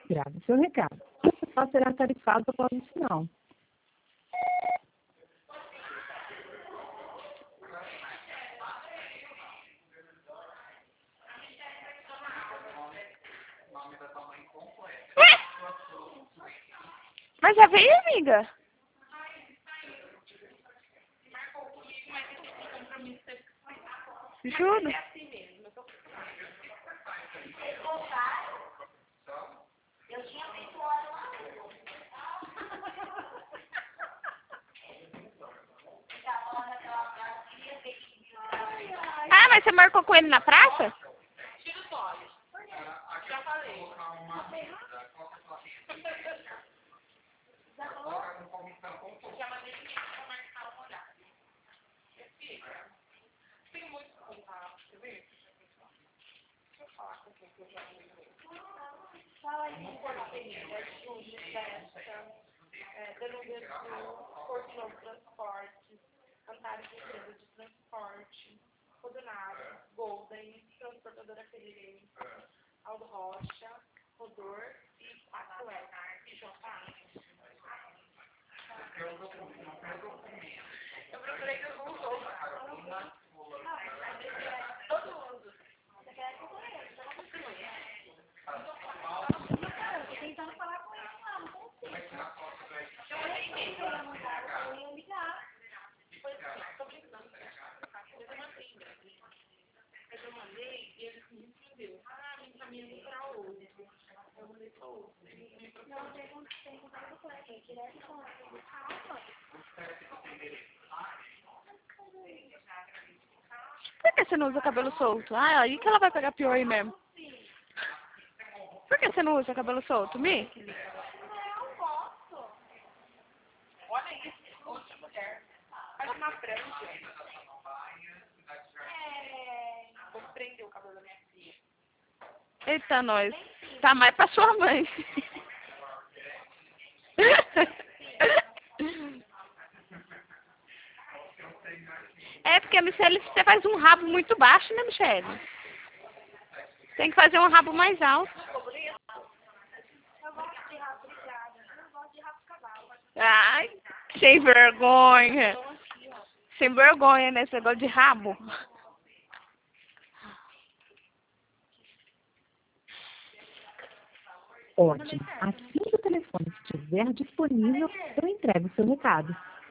Grave seu recado. Você só será tarifado após o sinal. Ué? Mas já veio, amiga? Juro. Ah, mas você marcou com ele na praça? Antares Empresa de Transporte, Rodonado, Golden, Transportadora Ferreira, Aldo Rocha, Rodor e Aquaé, e João Paulo. Eu procurei no Google. Todo mundo. Você quer que eu conheça? Eu não consigo. Eu tô tentando falar com ele lá, não consigo. Eu olhei mesmo. Eu ia ligar. Eu mandei e ele me respondeu. Ah, me encaminhando para outro. Eu mandei para outro. Não, tem contato com ele. Direto com ele. Por que você não usa cabelo solto? Ah, aí que ela vai pegar pior aí mesmo. Por que você não usa cabelo solto, Mi? Eu gosto. Olha isso. Outra mulher. Faz uma franja. Vou prender o cabelo da minha filha. Eita, nós. Tá mais pra sua mãe. É porque a Michelle, você faz um rabo muito baixo, né, Michelle? Tem que fazer um rabo mais alto. Eu gosto de rabo brigado. Eu gosto de rabo cavalo. Ai, sem vergonha. Sem vergonha, né, esse negócio de rabo. Ótimo. Assim que o telefone estiver disponível, eu entrego o seu recado.